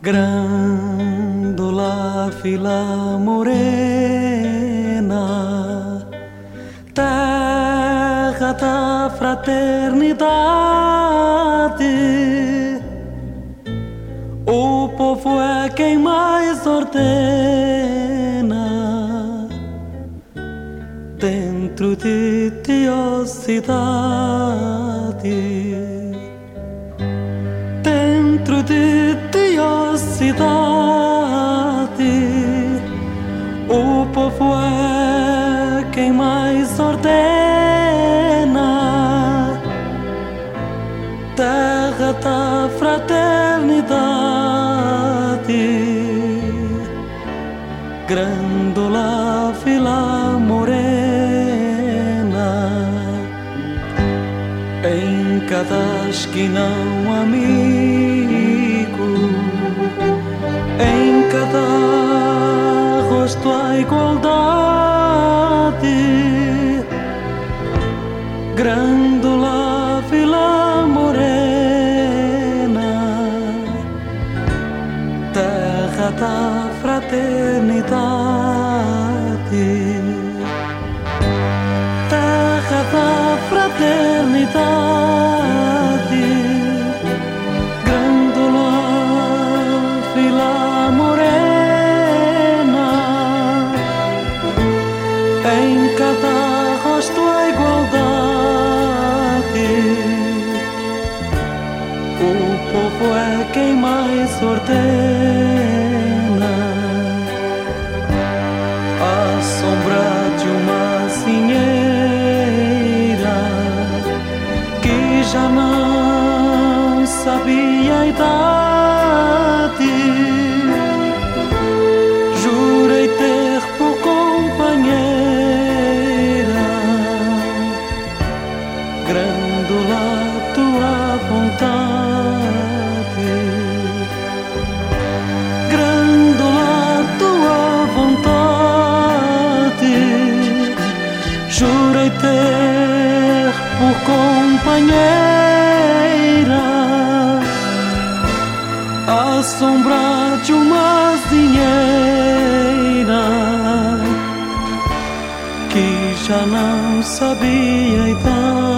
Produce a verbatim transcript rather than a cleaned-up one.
Grândola Vila Morena, terra da fraternidade, o povo é quem mais ordena dentro de tua cidade. Dentro de tua cidade, o povo é quem mais ordena, terra da fraternidade, Grândola Vila Morena. Em cada esquina um amigo, em cada rosto a igualdade. Grândola Vila Morena, terra da fraternidade, terra da fraternidade, Grândola Vila Morena. Em cada rosto a igualdade, o povo é quem mais ordena, a sombra de uma sinheira que já não sabia a idade. Jurei ter por companheira Grândola tua vontade, Grândola tua vontade. Jurei ter por companheira a sombra de uma zinheira que já não sabia a idade.